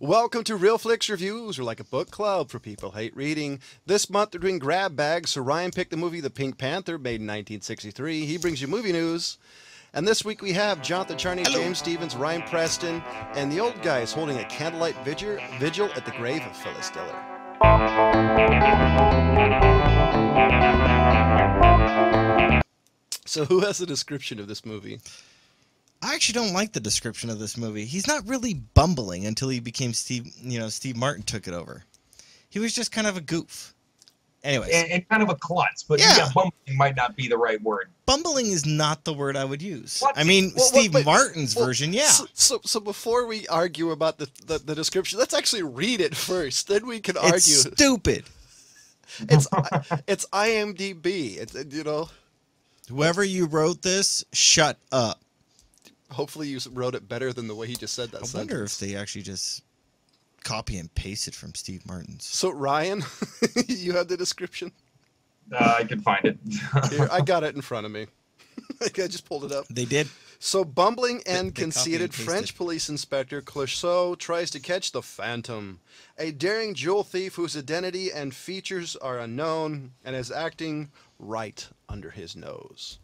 Welcome to Real Flicks Reviews. We're like a book club for people who hate reading. This month we're doing grab bags. So Ryan picked the movie The Pink Panther, made in 1963. He brings you movie news. And this week we have Jonathan Charney, James Stevens, Ryan Preston, and the old guys holding a candlelight vigil at the grave of Phyllis Diller. So who has a description of this movie? I actually don't like the description of this movie. He's not really bumbling until he became Steve Martin took it over. He was just kind of a goof. Anyways. And kind of a klutz, but yeah, bumbling might not be the right word. Bumbling is not the word I would use. What? I mean, Steve Martin's version, yeah. So before we argue about the description, let's actually read it first. Then we can argue. It's stupid. It's IMDb. Whoever you wrote this, shut up. Hopefully you wrote it better than the way he just said that I sentence. wonder if they actually just copy and paste it from Steve Martin's. So Ryan, you have the description? I can find it. Here, I got it in front of me. I just pulled it up. They did. So bumbling and They conceited copy and French pasted. police inspector Clouseau tries to catch the Phantom, a daring jewel thief whose identity and features are unknown and is acting right under his nose.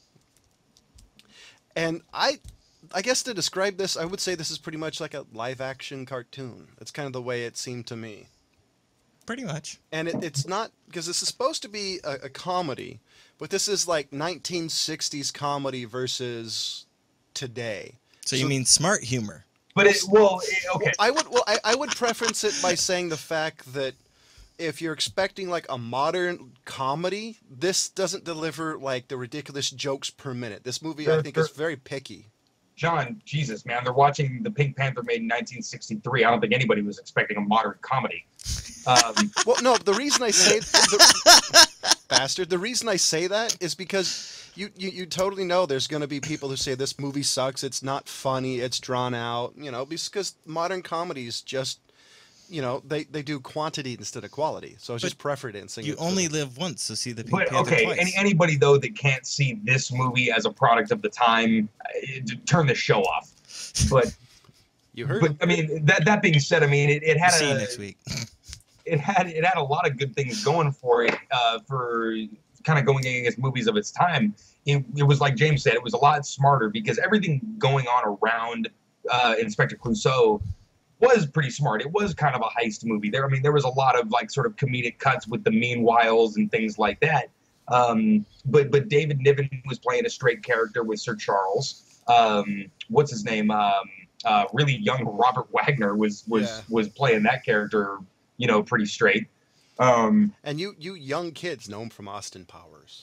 And I guess to describe this, I would say this is pretty much like a live-action cartoon. It's kind of the way it seemed to me. Pretty much. And it's not, because this is supposed to be a comedy, but this is like 1960s comedy versus today. So you mean smart humor? But okay. I would preference it by saying the fact that if you're expecting like a modern comedy, this doesn't deliver like the ridiculous jokes per minute. This movie, I think, is very picky. John, Jesus, man, they're watching The Pink Panther made in 1963. I don't think anybody was expecting a modern comedy. Well, no, the reason I say bastard, the reason I say that is because you totally know there's going to be people who say this movie sucks, it's not funny, it's drawn out, because modern comedies just, they do quantity instead of quality. So I was just preferencing You it. only live once, so see the Pink Panther Okay, twice. anybody though that can't see this movie as a product of the time, turn the show off. But You heard but him. I mean that being said, I mean it had See you next week. it had a lot of good things going for it, for kind of going against movies of its time. It was like James said, it was a lot smarter because everything going on around Inspector Clouseau was pretty smart. It was kind of a heist movie. There was a lot of like sort of comedic cuts with the meanwhiles and things like that. But David Niven was playing a straight character with Sir Charles. What's his name? Really young Robert Wagner was playing that character, pretty straight. And you young kids know him from Austin Powers.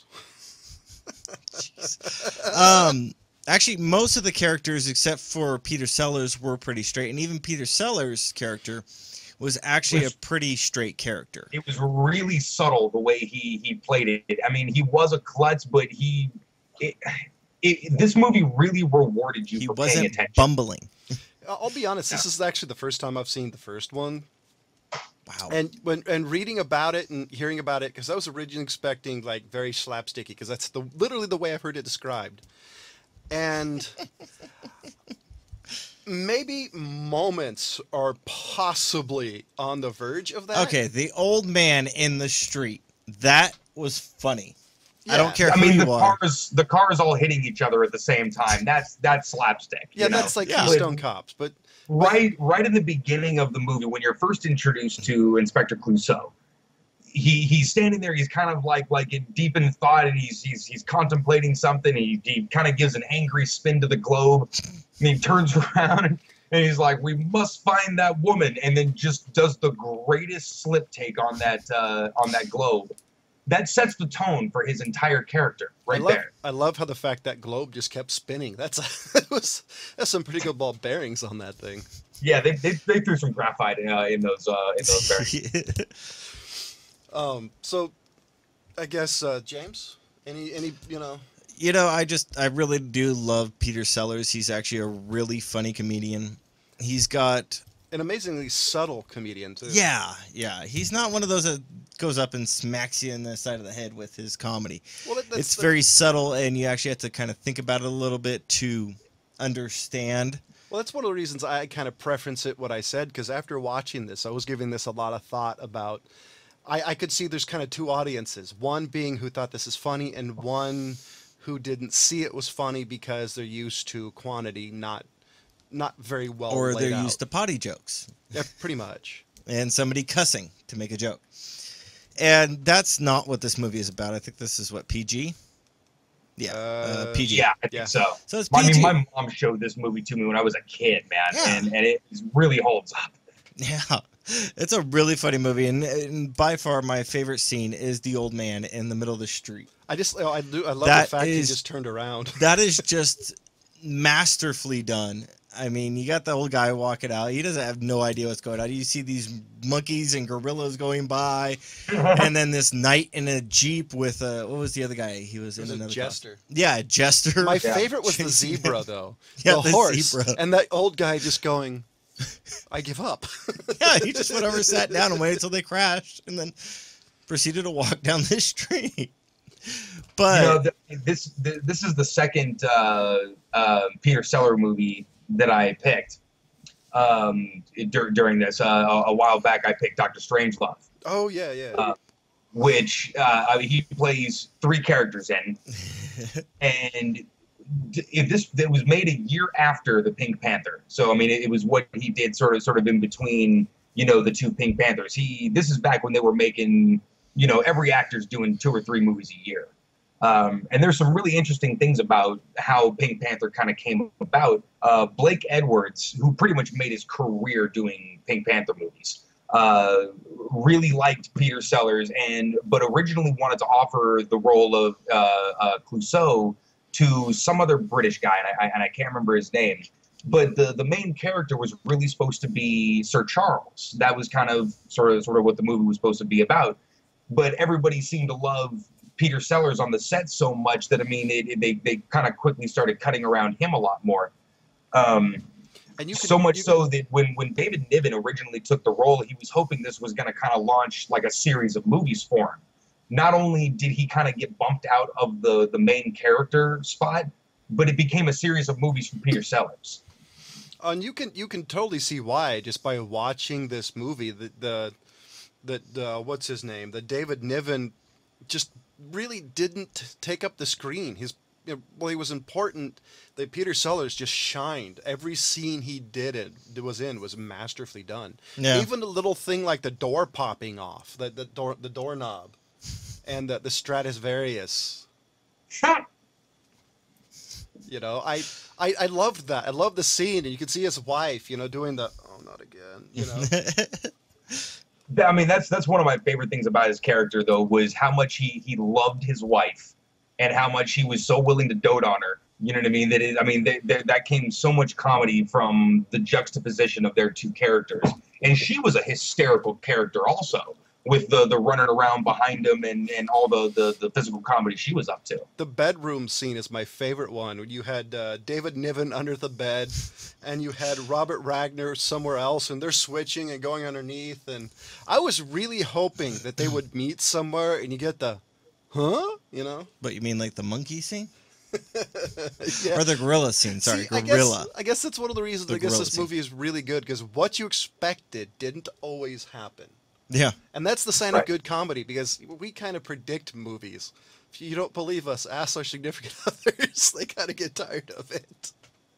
Actually, most of the characters, except for Peter Sellers, were pretty straight, and even Peter Sellers' character was actually a pretty straight character. It was really subtle the way he played it. I mean, he was a klutz, but this movie really rewarded you He for paying wasn't attention. bumbling. I'll be honest, this is actually the first time I've seen the first one. Wow. And reading about it and hearing about it, because I was originally expecting like very slapsticky, because that's literally the way I've heard it described. And maybe moments are possibly on the verge of that. Okay, the old man in the street. That was funny. I Yeah. don't care I who mean, you are. the cars all hitting each other at the same time. That's slapstick. Yeah, you know? that's like Yeah. Keystone Cops. But right in the beginning of the movie when you're first introduced to Inspector Clouseau. He's standing there. He's kind of like deep in thought, and he's contemplating something. He kind of gives an angry spin to the globe, and he turns around and he's like, "We must find that woman," and then just does the greatest slip take on that globe. That sets the tone for his entire character there. I love how the fact that globe just kept spinning. That's some pretty good ball bearings on that thing. Yeah, they threw some graphite in those bearings. So I guess James, any I really do love Peter Sellers. He's actually a really funny comedian. He's got an amazingly subtle comedian too. Yeah. He's not one of those that goes up and smacks you in the side of the head with his comedy. Well, it's very subtle, and you actually have to kind of think about it a little bit to understand Well, that's one of the reasons I kind of preference it what I said, because after watching this, I was giving this a lot of thought about. I could see there's kind of two audiences. One being who thought this is funny, and one who didn't see it was funny because they're used to quantity, not very well Or laid they're out. used to potty jokes Yeah, pretty much. and somebody cussing to make a joke. And that's not what this movie is about. I think this is what, PG? Yeah, PG. Yeah, I think Yeah. so. So it's I PG. mean, my mom showed this movie to me when I was a kid, man, Yeah. and it really holds up. Yeah, it's a really funny movie, and by far my favorite scene is the old man in the middle of the street. I love That the fact he is- just turned around. That is just masterfully done. I mean, you got the old guy walking out. He doesn't have no idea what's going on. You see these monkeys and gorillas going by, and then this knight in a jeep with what was the other guy? He was It in was a another jester. costume. Yeah, a jester. My Yeah. favorite was the Chasing him. zebra, though. Yeah, the the horse. zebra. And that old guy just going, I give up. Yeah, he just went over, sat down, and waited until they crashed, and then proceeded to walk down this street. But You know, this is the second Peter Sellers movie that I picked during this. A while back, I picked Doctor Strangelove, Oh, yeah, yeah. which he plays 3 characters in, and it was made a year after the Pink Panther. So I mean, it was what he did sort of in between, the 2 Pink Panthers. This is back when they were making, every actor's doing 2 or 3 movies a year. And there's some really interesting things about how Pink Panther kind of came about. Blake Edwards, who pretty much made his career doing Pink Panther movies, really liked Peter Sellers, but originally wanted to offer the role of Clouseau to some other British guy, and I can't remember his name. But the main character was really supposed to be Sir Charles. That was kind of sort of what the movie was supposed to be about. But everybody seemed to love Peter Sellers on the set so much that, I mean, they kind of quickly started cutting around him a lot more. And you could, So much you so that when David Niven originally took the role, he was hoping this was going to kind of launch like a series of movies for him. Not only did he kind of get bumped out of the main character spot, but it became a series of movies for Peter Sellers. And you can totally see why just by watching this movie. The what's his name? The David Niven just really didn't take up the screen. He was important. That Peter Sellers just shined. Every scene he was masterfully done. Yeah. Even the little thing like the door popping off, the doorknob, and the Stradivarius. I loved that. I loved the scene, and you could see his wife, doing the not again, I mean, that's one of my favorite things about his character, though, was how much he loved his wife and how much he was so willing to dote on her. You know what I mean? That came so much comedy from the juxtaposition of their 2 characters. And she was a hysterical character also, with the running around behind him and all the physical comedy she was up to. The bedroom scene is my favorite one. When you had David Niven under the bed, and you had Robert Ragnar somewhere else, and they're switching and going underneath. And I was really hoping that they would meet somewhere, and you get the, huh? But you mean like the monkey scene? Yeah. Or the gorilla scene? Sorry, See, gorilla. I guess that's one of the reasons The I guess gorilla this scene. movie is really good, because what you expected didn't always happen. Yeah. And that's the sign Right. of good comedy, because we kind of predict movies. If you don't believe us, ask our significant others. They kind of get tired of it.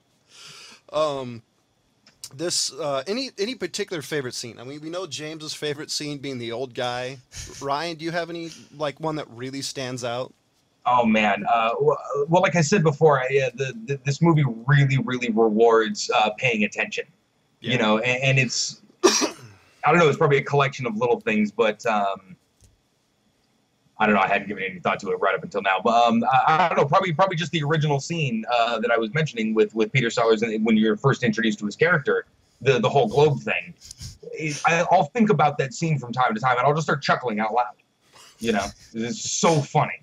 Any particular favorite scene? I mean, we know James's favorite scene being the old guy. Ryan, do you have any one that really stands out? Oh man! Well, like I said before, this movie really rewards paying attention. Yeah. And it's I don't know. It's probably a collection of little things, but I don't know. I hadn't given any thought to it right up until now. But I don't know. Probably just the original scene that I was mentioning with Peter Sellers when you're first introduced to his character, the whole globe thing. I'll think about that scene from time to time, and I'll just start chuckling out loud. It's so funny.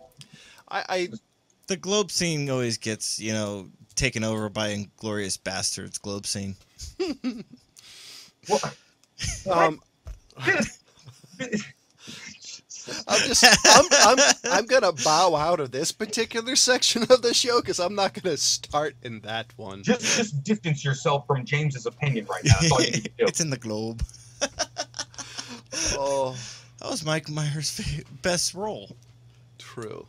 The globe scene always gets, taken over by Inglourious Bastards globe scene. Well, I'm I'm gonna bow out of this particular section of the show because I'm not gonna start in that one. Just distance yourself from James's opinion right now. That's all you need to do. It's in the Globe. Oh, That was Mike Myers' best role. true.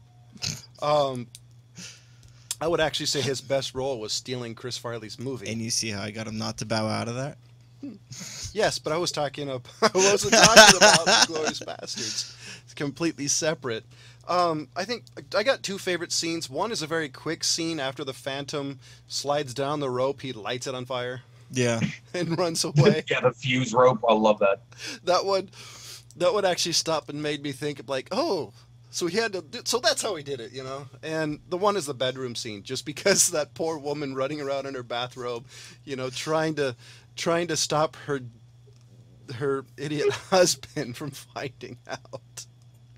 I would actually say his best role was stealing Chris Farley's movie. And you see how I got him not to bow out of that? Yes, but I wasn't talking about Glorious Bastards. It's completely separate. I think I got two favorite scenes. One is a very quick scene after the Phantom slides down the rope. He lights it on fire Yeah. and runs away. Yeah, the fuse rope. I love that. That one actually stopped and made me think of like, oh, so he had to do, so that's how he did it, you know. And the one is the bedroom scene, just because that poor woman running around in her bathrobe, you know, trying to stop her idiot husband from finding out.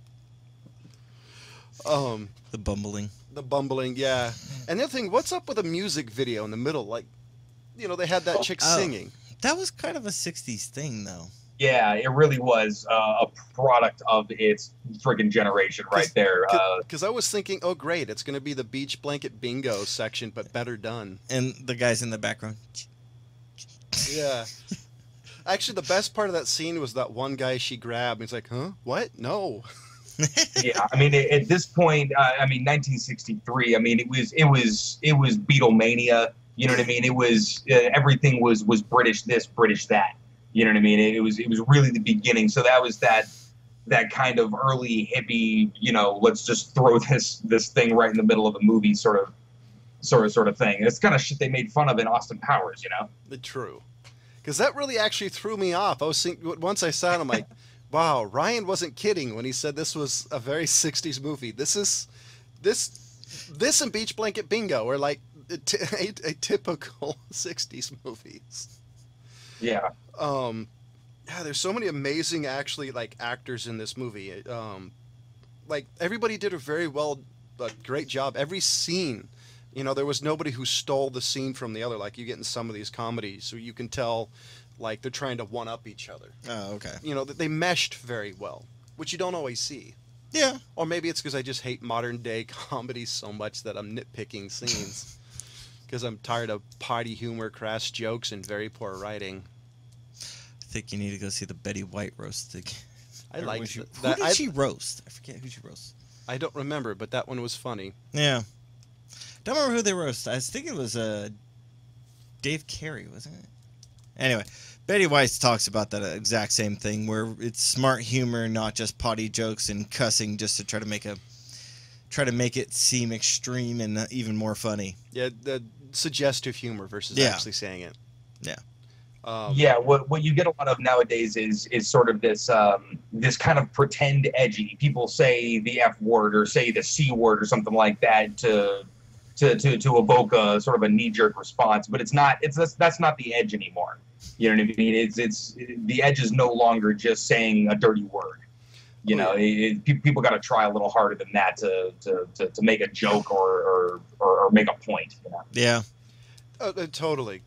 The bumbling. The bumbling, yeah. And the other thing, what's up with a music video in the middle? Like, you know, they had that chick singing. That was kind of a 60s thing, though. Yeah, it really was a product of its friggin' generation right there. Because I was thinking, oh, great, it's going to be the beach blanket bingo section, but better done. And the guys in the background. Yeah. Actually, the best part of that scene was that one guy she grabbed. He's like, huh? What? No. Yeah, I mean, at this point, 1963. I mean, it was Beatlemania. You know what I mean? It was everything was British this, British that. You know what I mean? It was really the beginning. So that was that kind of early hippie. You know, let's just throw this thing right in the middle of the movie, sort of thing. It's kind of shit they made fun of in Austin Powers. You know? True. Because that really actually threw me off. I was thinking, once I saw it, I'm like, wow, Ryan wasn't kidding when he said this was a very 60s movie. This and Beach Blanket Bingo are like a typical 60s movies. Yeah. Yeah, there's so many amazing actually like actors in this movie. Like everybody did a great job. Every scene, you know, there was nobody who stole the scene from the other like you get in some of these comedies, so you can tell like they're trying to one up each other. Oh, okay. You know, they meshed very well, which you don't always see. Yeah. Or maybe it's because I just hate modern day comedies so much that I'm nitpicking scenes. Because I'm tired of potty humor, crass jokes, and very poor writing. I think you need to go see the Betty White roast again. I like Who that. did she roast? I forget who she roast. I don't remember, but that one was funny. Yeah. Don't remember who they roast. I think it was Dave Carey, wasn't it? Anyway, Betty White talks about that exact same thing, where it's smart humor, not just potty jokes and cussing, just to try to make it seem extreme and even more funny. Yeah, the suggestive humor versus Yeah. actually saying it. Yeah. Yeah, what you get a lot of nowadays is sort of this kind of pretend edgy. People say the F word or say the C word or something like that to evoke a sort of a knee jerk response, but that's not the edge anymore. You know what I mean? It's the edge is no longer just saying a dirty word. You know, people got to try a little harder than that to make a joke or make a point. You know? Yeah. Totally.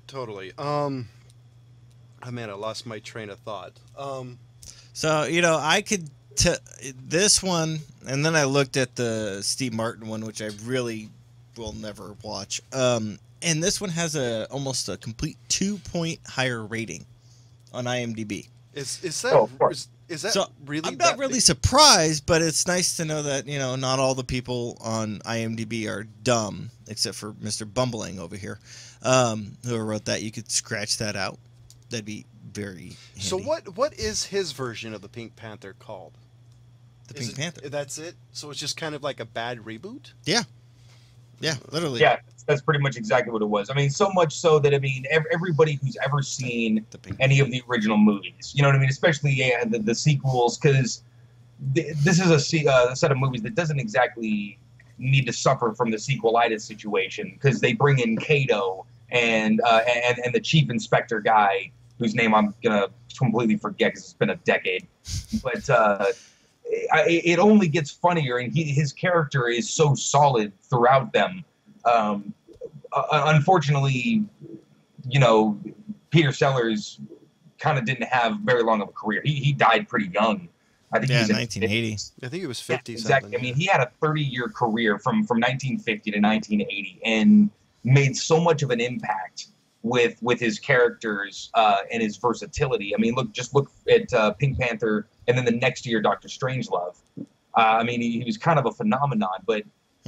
Oh man, I lost my train of thought. So, you know, I could this one, and then I looked at the Steve Martin one, which I really will never watch. And this one has almost a complete 2-point higher rating on IMDb. Is that So really? I'm not really surprised, but it's nice to know that, you know, not all the people on IMDb are dumb, except for Mr. Bumbling over here, who wrote that. You could scratch that out. That'd be very handy. So what is his version of the Pink Panther called? The Pink Panther. That's it? So it's just kind of like a bad reboot? Yeah. Yeah, literally. Yeah, that's pretty much exactly what it was. I mean, so much so that, I mean, everybody who's ever seen any of the original movies, you know what I mean? Especially the sequels, because this is a set of movies that doesn't exactly need to suffer from the sequelitis situation, because they bring in Kato and the chief inspector guy, whose name I'm going to completely forget because it's been a decade. But it only gets funnier, and his character is so solid throughout them. Unfortunately, you know, Peter Sellers kind of didn't have very long of a career. He died pretty young. I think Yeah, he was in 1980. 50s. I think it was Yeah, 50 exactly. something. I mean, he had a 30-year career from 1950 to 1980, and made so much of an impact with his characters and his versatility. I mean, look at Pink Panther, and then the next year, Doctor Strangelove. I mean, he was kind of a phenomenon, but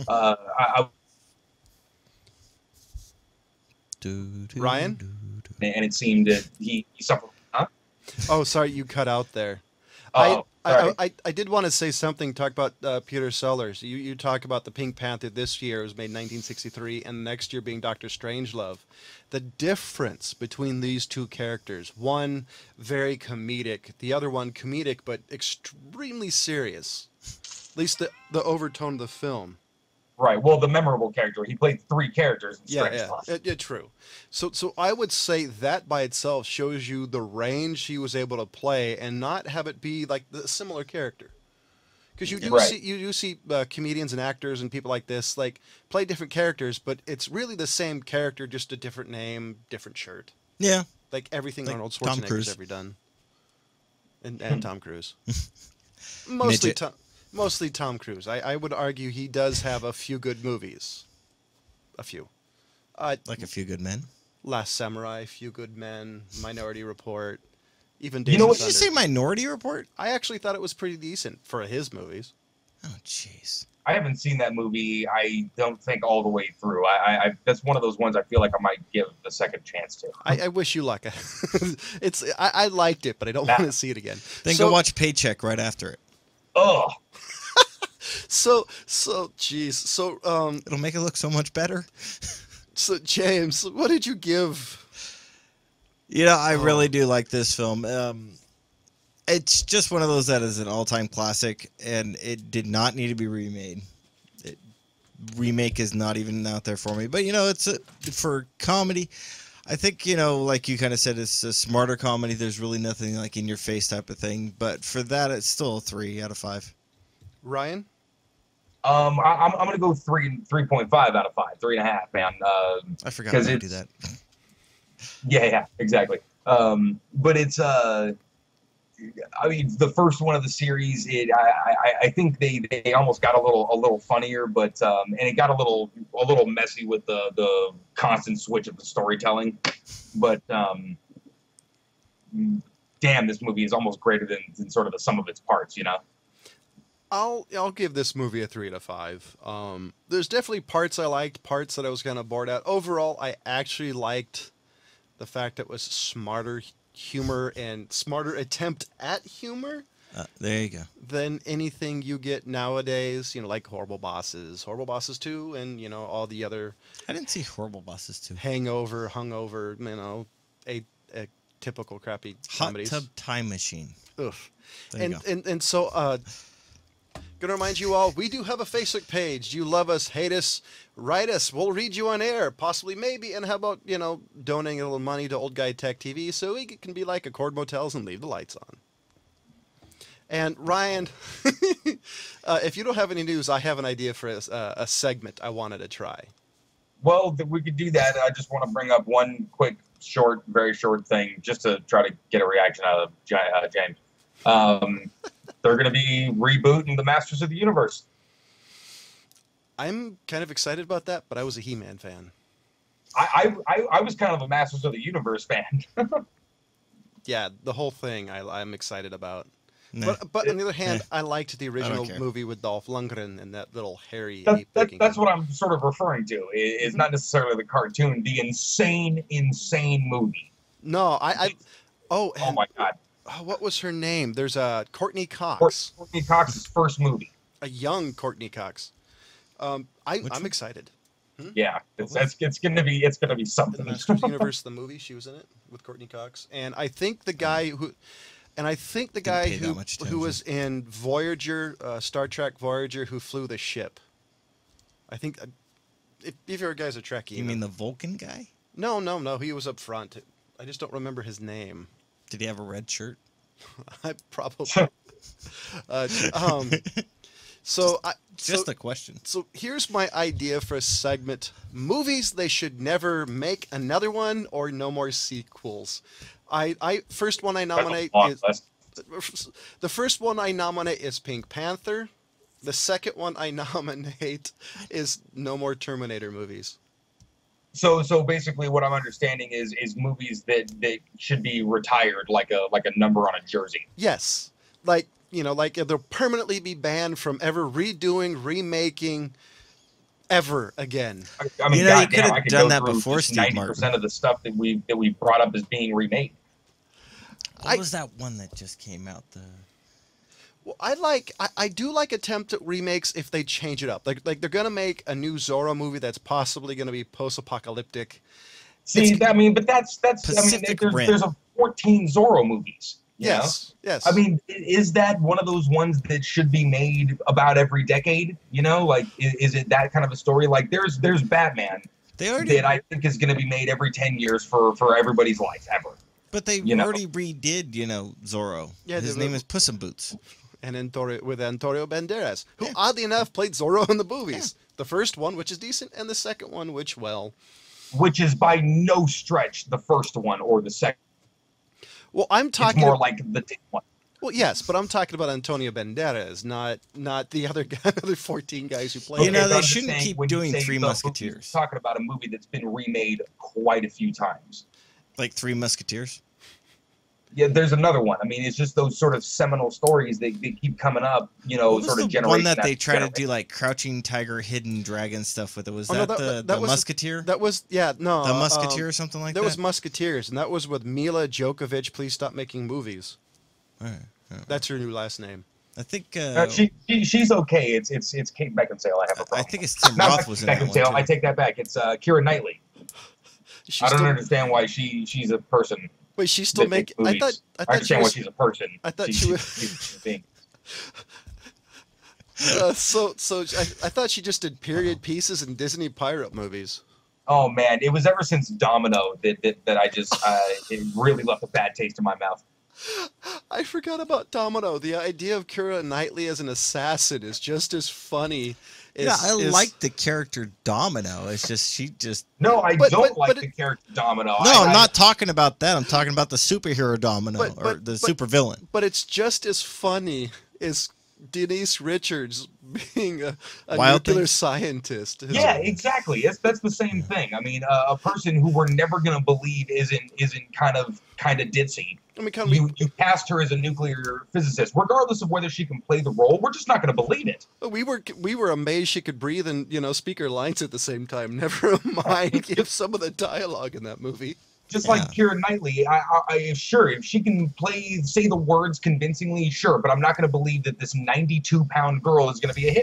Ryan? and it seemed that he suffered. Huh? Oh, sorry, you cut out there. Oh, sorry. I did want to say something. Talk about Peter Sellers. You talk about the Pink Panther this year. It was made in 1963, and next year being Doctor Strangelove. The difference between these two characters: one very comedic, the other one comedic but extremely serious. At least the overtone of the film. Right. Well, the memorable character. He played 3 characters in Yeah, Strangelove. yeah, true. So I would say that by itself shows you the range he was able to play, and not have it be like the similar character. Because you do see comedians and actors and people like this like play different characters, but it's really the same character, just a different name, different shirt. Yeah. Like everything Like Arnold Tom Schwarzenegger's Cruise. ever done, and Tom Cruise. Mostly Midget. Mostly Tom Cruise. I would argue he does have a few good movies. A few. Like A Few Good Men. Last Samurai, Few Good Men, Minority Report, even You Days know of what- Did you Thunder. say Minority Report? I actually thought it was pretty decent for his movies. Oh, jeez. I haven't seen that movie. I don't think all the way through. I that's one of those ones I feel like I might give a second chance to. I wish you luck. I liked it, but I don't want to see it again. Then So- go watch Paycheck right after it. Oh, Geez. It'll make it look so much better. So James, what did you give? You know, I really do like this film. It's just one of those that is an all-time classic, and it did not need to be remade. Remake is not even out there for me. But, you know, for comedy, I think, you know, like you kind of said, it's a smarter comedy. There's really nothing like in-your-face type of thing. But for that, it's still a 3 out of 5. Ryan? I'm gonna go 3.5 out of 5, 3.5, man. I forgot 'Cause how to do it's- that. Yeah, exactly. But it's I mean, the first one of the series, I think they almost got a little funnier, but and it got a little messy with the constant switch of the storytelling. But damn, this movie is almost greater than sort of the sum of its parts, you know. I'll give this movie a 3 out of 5. There's definitely parts I liked, parts that I was kind of bored at. Overall, I actually liked the fact that it was smarter humor and smarter attempt at humor There you go. than anything you get nowadays. You know, like Horrible Bosses 2, and you know all the other I didn't see Horrible Bosses 2. Hungover, you know, a typical crappy Hot comedies. Tub Time Machine. Ugh. There you go. And so gonna remind you all, we do have a Facebook page. You love us, hate us, write us. We'll read you on air, possibly, maybe. And how about, you know, donating a little money to Old Guy Tech TV so we can be like Accord Motels and leave the lights on. And Ryan, if you don't have any news, I have an idea for a segment I wanted to try. Well, we could do that. I just want to bring up one quick, very short thing, just to try to get a reaction out of James. They're going to be rebooting the Masters of the Universe. I'm kind of excited about that, but I was a He-Man fan. I was kind of a Masters of the Universe fan. Yeah, the whole thing I'm excited about. Nah. But on the other hand, Eh. I liked the original care. movie with Dolph Lundgren and that little hairy ape-looking That's guy. what I'm sort of referring to. It's not necessarily the cartoon, the insane movie. No, Oh my God. what was her name? There's Courtney Cox, Courtney Cox's first movie. a young Courtney Cox. I'm one? excited. Yeah, it's gonna be The something. Masters Universe, the movie, she was in it with Courtney Cox, and I think the guy who pay that much who was in Voyager, Star Trek Voyager, who flew the ship. I think if you're guys a Trekkie, You mean the Vulcan guy? no, he was up front. I just don't remember his name. Did he have a red shirt? I probably. So Just a question. So here's my idea for a segment: movies they should never make another one or no more sequels. First one I That's a nominate long is list. The first one I nominate is Pink Panther. The second one I nominate is no more Terminator movies. So basically, what I'm understanding is movies that should be retired, like a number on a jersey. Yes, like like they'll permanently be banned from ever redoing, remaking, ever again. I mean, You could goddamn, have I could done go that through before just Steve 90% Martin. of the stuff that we brought up as being remade. What was that one that just came out? Well, I do like attempt at remakes if they change it up. Like they're gonna make a new Zorro movie that's possibly gonna be post-apocalyptic. See, I mean, but that's Pacific Rim. there's a 14 Zorro movies. you know? Yes. I mean, is that one of those ones that should be made about every decade? Like, is it that kind of a story? Like, there's Batman that I think is going to be made every 10 years for everybody's life ever. But they already redid, Zorro. Yeah, his name is Puss in Boots. And with Antonio Banderas, who oddly enough played Zorro in the movies. Yeah. The first one, which is decent, and the second one, which is by no stretch the first one or the second. Well, I'm talking It's more like the one. Well, yes, but I'm talking about Antonio Banderas, not the other 14 guys who played. They shouldn't keep doing Three Musketeers. Talking about a movie that's been remade quite a few times. Like Three Musketeers? Yeah, there's another one. I mean, it's just those sort of seminal stories that keep coming up, what sort was of the generation. one that they after try to generation. do like Crouching Tiger, Hidden Dragon stuff with it. Was Oh, that that the was Musketeer? That was, The Musketeer or something like that? There was Musketeers, and that was with Mila Djokovic, Please Stop Making Movies. That's her new last name. I think she's okay. It's Kate Beckinsale. I have a problem. I think it's Tim Not Roth was in that one Beckinsale. too. I take that back. It's Keira Knightley. She's I don't still- understand why she's a person. Wait, she's still that makes making. I movies. thought I she understand why was. she's a person. I thought she she's was- a being. I thought she just did period pieces in Disney pirate movies. Oh man, it was ever since Domino that I just it really left a bad taste in my mouth. I forgot about Domino. The idea of Keira Knightley as an assassin is just as funny. I like the character Domino. It's just she just. No, I But- don't but- like but the character Domino. No, I'm I- not talking about that. I'm talking about the superhero Domino or the supervillain. But it's just as funny as Denise Richards being a Wild nuclear Things? scientist. Yeah, exactly. That's the same thing. I mean, a person who we're never gonna believe isn't kind of ditzy. I mean, kind of, You cast her as a nuclear physicist, regardless of whether she can play the role. We're just not gonna believe it. we were amazed she could breathe and speak her lines at the same time. Never mind give some of the dialogue in that movie. Just like Keira Knightley, I sure if she can say the words convincingly, sure, but I'm not gonna believe that this 92-pound girl is gonna be a hit.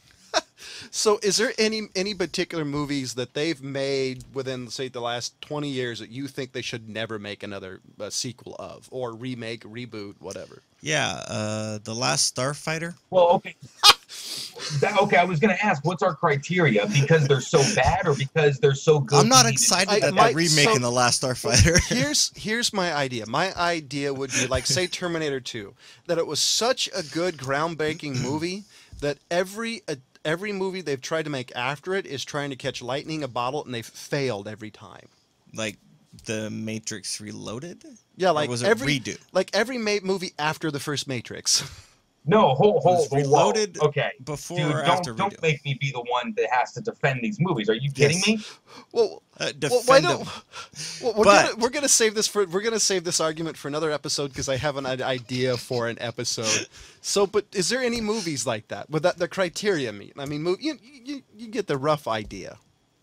So, is there any particular movies that they've made within, say, the last 20 years that you think they should never make another sequel of, or remake, reboot, whatever? Yeah, The Last Starfighter. Well, okay. Okay, I was going to ask, what's our criteria? Because they're so bad or because they're so good? I'm not we need excited to- that they're remaking The Last Starfighter. Here's my idea. My idea would be like, say, Terminator 2, that it was such a good, groundbreaking movie that every movie they've tried to make after it is trying to catch lightning in a bottle, and they've failed every time. Like The Matrix Reloaded? Yeah, Or like was it every redo? like every movie after the first Matrix. No, hold. Was whoa. Reloaded Okay. before Dude, or after don't redo? make me be the one that has to defend these movies. Are you kidding Yes. me? Well, Defend why them. don't? Well, we're gonna save this argument for another episode because I have an idea for an episode. So, but is there any movies like that? Would that the criteria meet? I mean, you get the rough idea.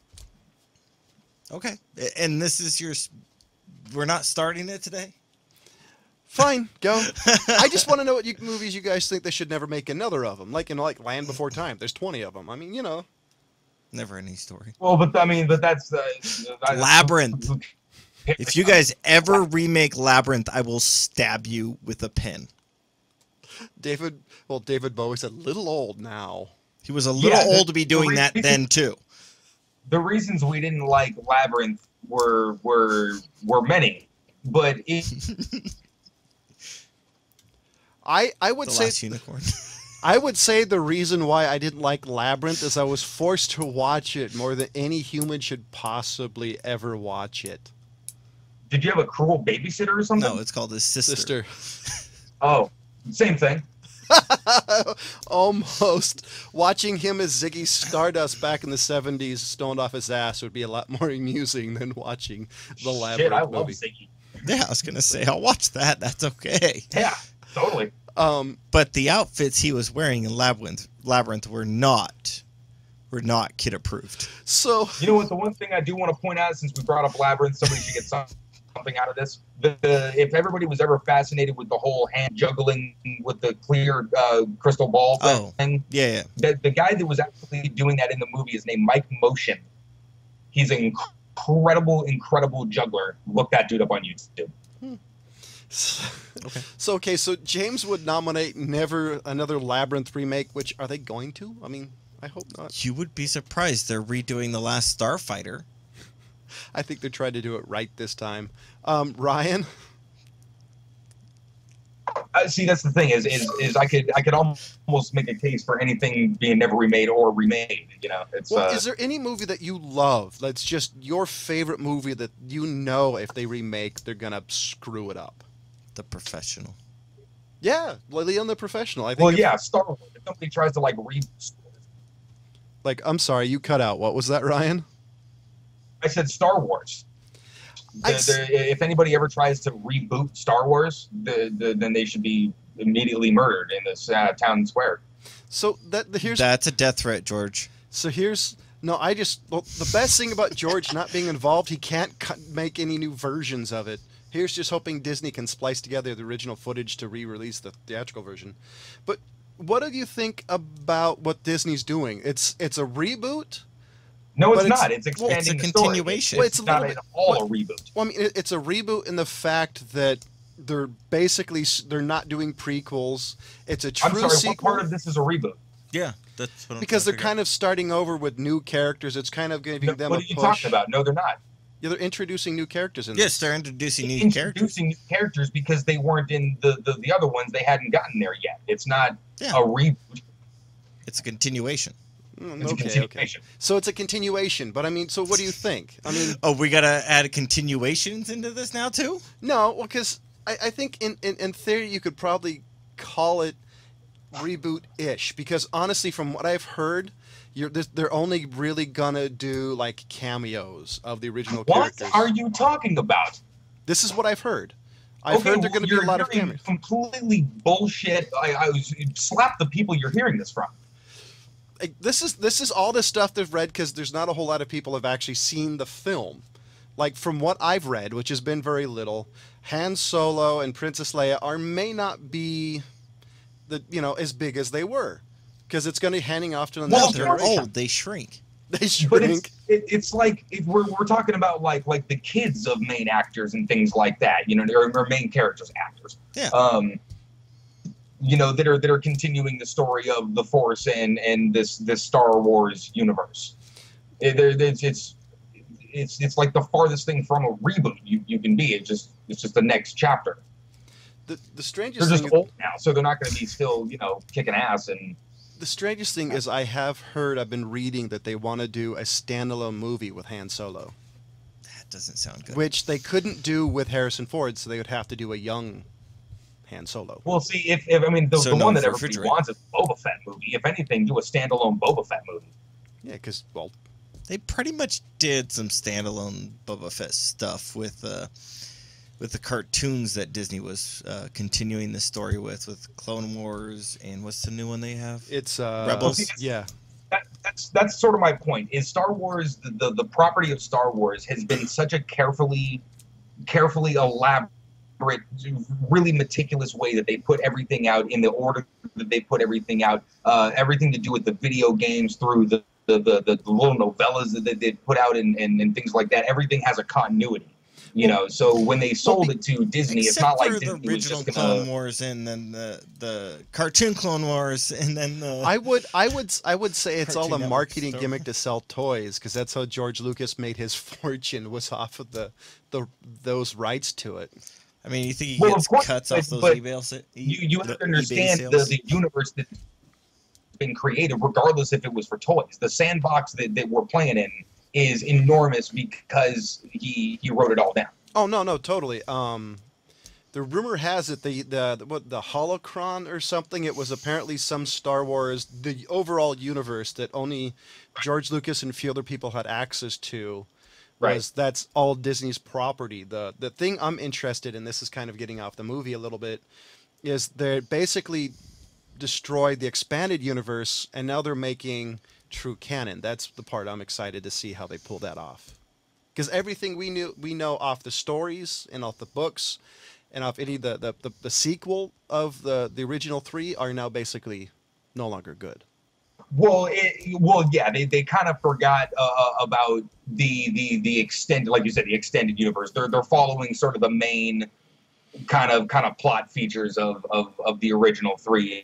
Okay. And this is we're not starting it today? Fine, go. I just want to know what movies you guys think they should never make another of them. Like Land Before Time. There's 20 of them. I mean, Never any story. Well, but that's Labyrinth. If you guys ever remake Labyrinth, I will stab you with a pin. David Bowie's a little old now. He was a little old to be doing that reason- then too. The reasons we didn't like Labyrinth were many, but I would The say Last Unicorn. I would say the reason why I didn't like Labyrinth is I was forced to watch it more than any human should possibly ever watch it. did you have a cruel babysitter or something? No, it's called his sister. Sister. Oh, same thing. Almost. Watching him as Ziggy Stardust back in the 70s stoned off his ass would be a lot more amusing than watching the Labyrinth Shit, I love movie. Ziggy. Yeah, I was gonna say I'll watch that. That's okay. Yeah, totally. But the outfits he was wearing in Labyrinth were not kid approved. So You know what? The one thing I do want to point out, since we brought up Labyrinth, somebody should get something out of this. If everybody was ever fascinated with the whole hand juggling with the clear crystal ball thing, Yeah. the guy that was actually doing that in the movie is named Mike Motion. He's an incredible juggler. Look that dude up on YouTube. Okay. So James would nominate never another Labyrinth remake, which are they going to? I mean, I hope not. You would be surprised. They're redoing The Last Starfighter. I think they're trying to do it right this time. Ryan? See, that's the thing is I could almost make a case for anything being never remade or remade. You know, it's Well, is there any movie that you love that's just your favorite movie that you know if they remake, they're going to screw it up? The Professional. Yeah, Leon the Professional. I think. well, yeah, Star Wars. If somebody tries to like Like, I'm sorry, you cut out. What was that, Ryan? I said Star Wars. If anybody ever tries to reboot Star Wars, then they should be immediately murdered in this town square. So here's That's a death threat, George. the best thing about George not being involved, he can't make any new versions of it. Here's just hoping Disney can splice together the original footage to re-release the theatrical version. But what do you think about what Disney's doing? It's a reboot. No, it's But not. It's expanding it's a the story. continuation. Well, It's it's a not little at bit- all a reboot. Well, I mean, it's a reboot in the fact that they're not doing prequels. It's a I'm true sorry. What sequel part of this is a reboot? Yeah, that's what I'm because they're kind of starting over with new characters. It's kind of giving them What a are you push. talking about? No, they're not. Yeah, they're introducing new characters in Yes, this. they're introducing new characters. Introducing new characters because they weren't in the other ones. They hadn't gotten there yet. It's not Yeah. a reboot. It's a continuation. It's a Okay. continuation. So it's a continuation, but I mean, so what do you think? I mean, Oh, we gotta add continuations into this now too? no, because I think in theory you could probably call it reboot-ish, because honestly, from what I've heard, they're only really gonna do like cameos of the original What characters. are you talking about? This is what I've heard. I've heard they're going to be a lot of cameos. Completely bullshit. I slap the people you're hearing this from. Like, this is all this stuff they've read, because there's not a whole lot of people have actually seen the film. Like, from what I've read, which has been very little, Han Solo and Princess Leia may not be as big as they were, because it's going to be handing off to the Well, next They're generation. old. They shrink. They But shrink. it's like we're talking about like the kids of main actors and things like that, or main characters, actors. Yeah. That are continuing the story of the Force and this Star Wars universe. It's like the farthest thing from a reboot you can be. It's just the next chapter. The They're strangest just thing. old now, so they're not going to be still kicking ass and. The strangest thing is I've been reading that they want to do a standalone movie with Han Solo, That doesn't sound good. which they couldn't do with Harrison Ford, so they would have to do a young Han Solo. Well, see, if the So no one that for everybody refrigerator. wants is a Boba Fett movie. If anything, do a standalone Boba Fett movie. Yeah, because, well, They pretty much did some standalone Boba Fett stuff with the cartoons that Disney was continuing the story with Clone Wars, and what's the new one they have? it's Rebels? Yeah, That's sort of my point. Is Star Wars the property of Star Wars has been such a carefully elaborate, really meticulous way that they put everything out in the order that they put everything out. Everything to do with the video games through the little novellas that they put out and things like that. Everything has a continuity. So when they sold it to Disney, it's not like for Disney the was original just Clone gonna. Wars, and then the cartoon Clone Wars, and then the I would say it's all Cartoon a Network marketing Star gimmick to sell toys, because that's how George Lucas made his fortune, was off of those rights to it. I mean, you think he Well, gets of course, cuts off those but eBay sales? You have the to understand eBay sales? the universe that's been created, regardless if it was for toys. The sandbox that we're playing in is enormous because he wrote it all down. Oh no, totally. The rumor has it the holocron or something. It was apparently some Star Wars, the overall universe that only George Lucas and a few other people had access to. Right. That's all Disney's property. The thing I'm interested in, this is kind of getting off the movie a little bit, is they basically destroyed the expanded universe and now they're making true canon. That's the part I'm excited to see how they pull that off. Because everything we know off the stories and off the books and off any the sequel of the original three are now basically no longer good. Well, yeah, they kind of forgot about the extended, like you said, the extended universe. They're following sort of the main kind of plot features of the original three.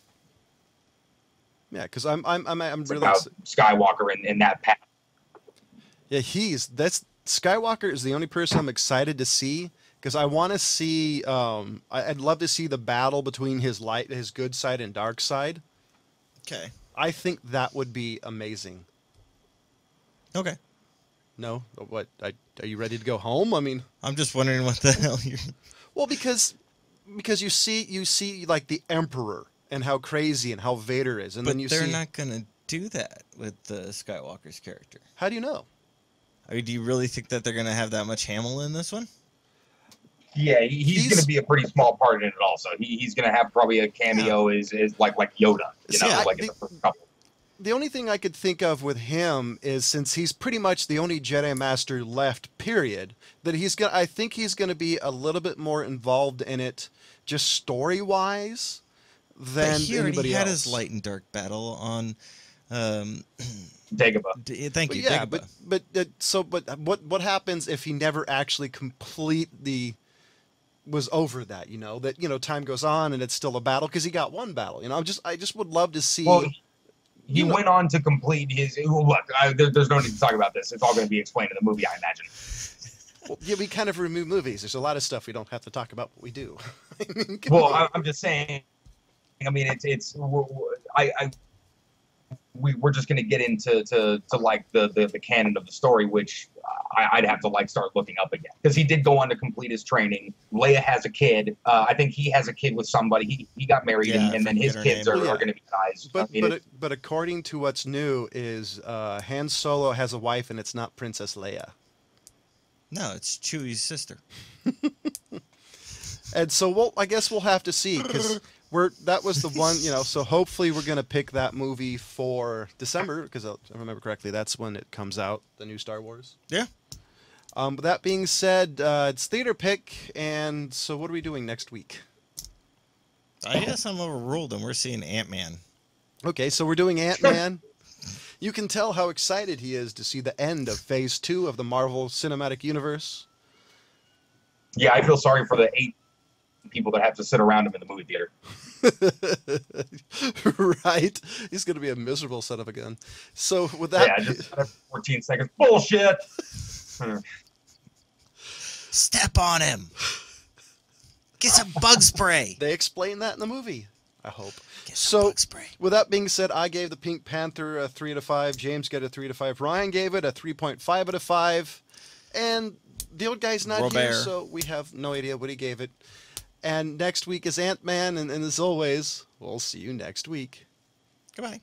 Yeah, because I'm really about Skywalker and that path. Yeah, that's Skywalker is the only person I'm excited to see because I want to see. I'd love to see the battle between his good side and dark side. Okay. I think that would be amazing. Okay. No, what? Are you ready to go home? I mean, I'm just wondering what the hell you're. Well, because you see like the Emperor and how crazy and how Vader is, and But then you they're see. not gonna do that with the Skywalker's character. How do you know? I mean, do you really think that they're gonna have that much Hamill in this one? Yeah, he's going to be a pretty small part in it. Also, he's going to have probably a cameo is like Yoda, you know, See, like in the first couple. The only thing I could think of with him is since he's pretty much the only Jedi Master left, period, that I think he's gonna be a little bit more involved in it, just story wise, than But he anybody already had else. his light and dark battle on. Dagobah. Thank But you, yeah, Dagobah. but what happens if he never actually was over that? Time goes on and it's still a battle because he got one battle. I just would love to see. Well, he went on to complete his. Look, there's no need to talk about this. It's all going to be explained in the movie, I imagine. Well, yeah, we kind of remove movies. There's a lot of stuff we don't have to talk about, but we do. I mean, Well, I'm just saying. I mean, we're just going to get into like the canon of the story, which I'd have to like start looking up again because he did go on to complete his training. Leia has a kid. I think he has a kid with somebody. He got married, and then his kids are going to be guys. But according to what's new is Han Solo has a wife and it's not Princess Leia. No, it's Chewie's sister. And so I guess we'll have to see because that was the one, so hopefully we're going to pick that movie for December because if I remember correctly, that's when it comes out, the new Star Wars. Yeah. But that being said, it's theater pick, and so what are we doing next week? I guess I'm overruled and we're seeing Ant-Man. Okay, so we're doing Ant-Man. You can tell how excited he is to see the end of Phase 2 of the Marvel Cinematic Universe. Yeah, I feel sorry for the 8 people that have to sit around him in the movie theater. Right? He's going to be a miserable son of a gun. So with that... Yeah, just 14 seconds. Bullshit! Step on him! Get some bug spray! They explain that in the movie, I hope. Get some bug spray. With that being said, I gave the Pink Panther a 3 out of 5. James got a 3 out of 5. Ryan gave it a 3.5 out of 5. And the old guy's not here, so we have no idea what he gave it. And next week is Ant-Man, and as always, we'll see you next week. Goodbye.